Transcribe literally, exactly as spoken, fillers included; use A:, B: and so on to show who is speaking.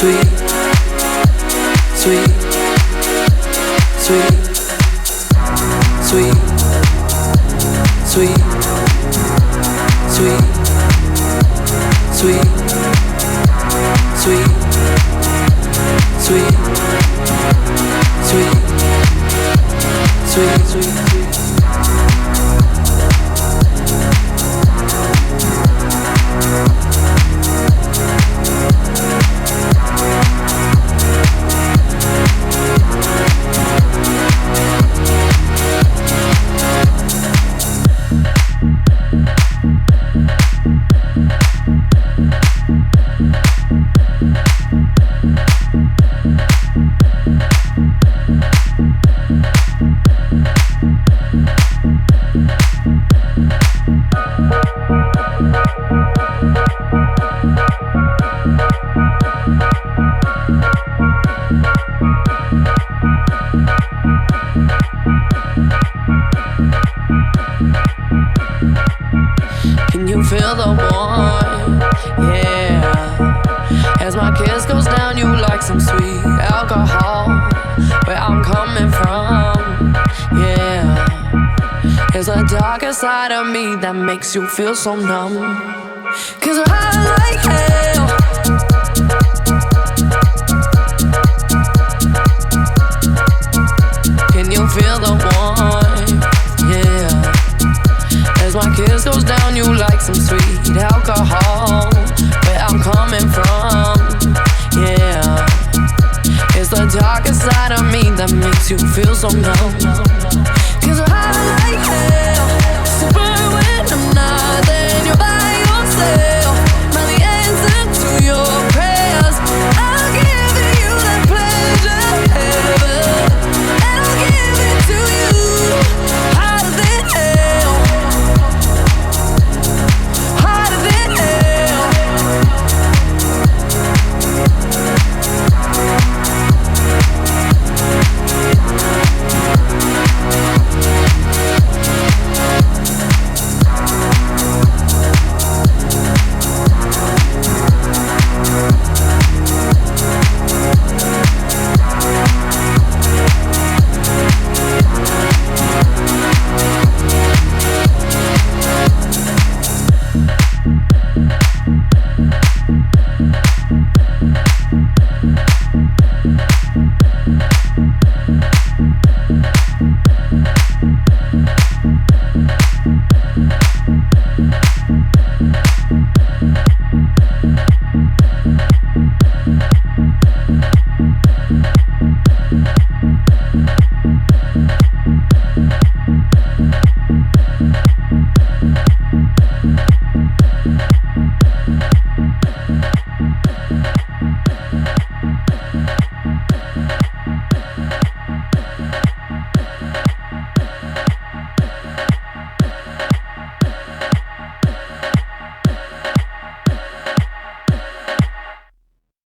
A: sweet, sweet, sweet, sweet, sweet, sweet, sweet, sweet, sweet, sweet, sweet, sweet, sweet. Can you feel the warmth? Yeah. As my kiss goes down, you like some sweet alcohol. Where I'm coming from, yeah. There's a darker side of me that makes you feel so numb. Cause I like hell. Can you feel the warmth? Yeah. As my kiss goes down, you like some sweet alcohol. Where I'm coming from, yeah. It's the darker side of me that makes you feel so numb.